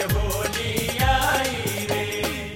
होली आई रे।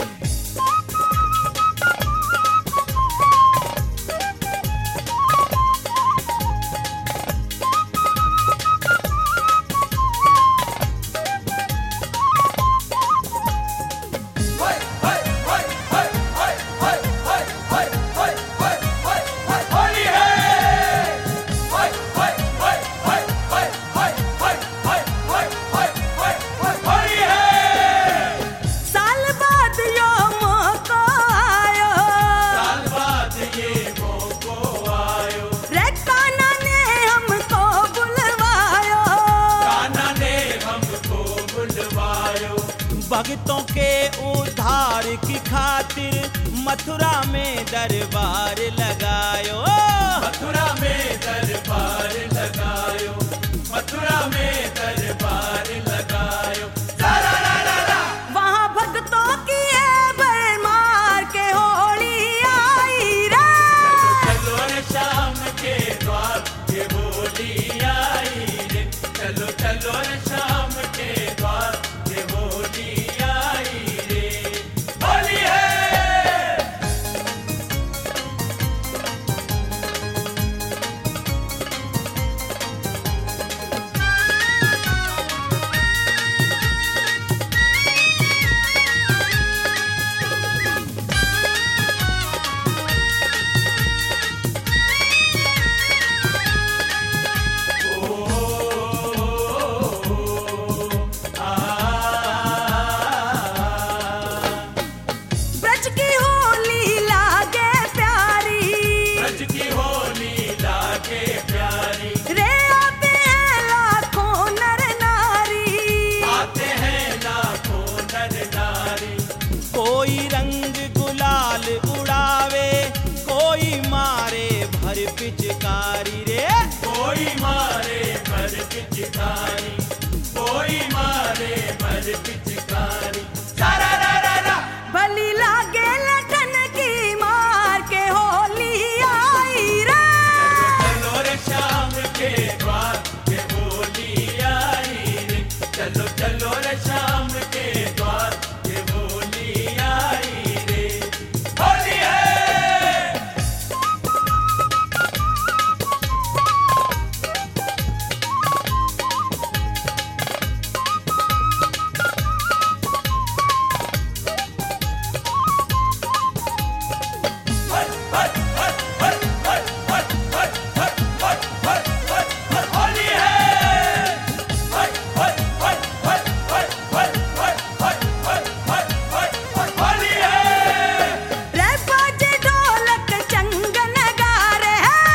भक्तों के उद्धार की खातिर मथुरा में दरबार लगायो। मथुरा में दरबार लगायो, मथुरा में दरबार लगायो। वहाँ भक्तों की मार के होली आई रे। चलो रे शाम के द्वार के होली आई रे। चलो चलो रे शाम के द्वार के होली आई रे। होली है। ब्रज की होली लागे प्यारी, ब्रज की होली लागे प्यारी। रे आते हैं लाखों नर नारी। आते हैं लाखों नर नारी। कोई रंग गुलाल उड़ावे, कोई मारे भर पिचकारी रे। कोई मारे भर पिचकारी, कोई मारे भर पिचकारी। सारा रा रा रा। भली लागे लठन की मार के होली आई रे। चलो रे शाम के द्वार के होली आई रे। चलो चलो रे शाम के द्वार के होली आई रे। होली है। रे बाजे ढोलक चंग नगारे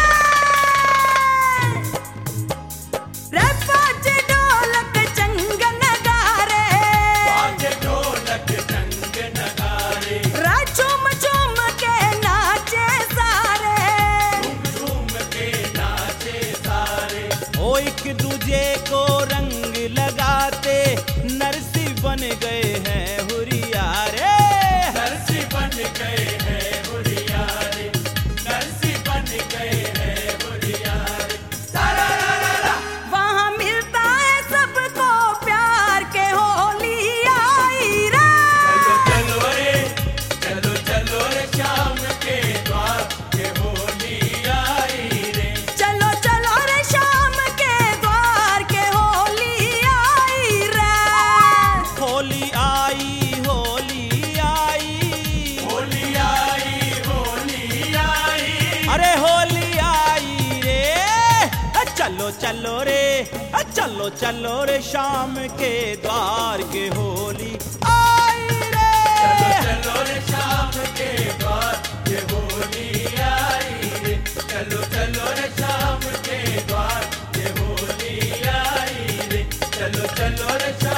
हैं। रे बाजे ढोलक चंग नगारे। बाजे ढोलक रंग नगारे। रा झूम झूम के नाचे सारे। झूम झूम के नाचे सारे। ओ एक दूजे को रंग लगाते नरसी बन गए हैं हुरियारे। नरसी बन गए हैं हुरियारे। नरसी बन गए हैं हुरियारे। सारा रा रा रा। वहाँ मिलता है सबको प्यार के होली आई रे। चलो चलो रे, चलो चलो रे शाम के द्वार के होली आई रे। चलो चलो रे शाम के द्वार के होली आई रे। होली आई, होली आई, होली आई, होली आई। अरे होली आई रे। चलो चलो रे, चलो चलो रे शाम के द्वार के होली आई रे। चलो चलो रे शाम के द्वार के होली आई रे। चलो चलो रे शाम के द्वार के होली आई रे। चलो चलो रे शाम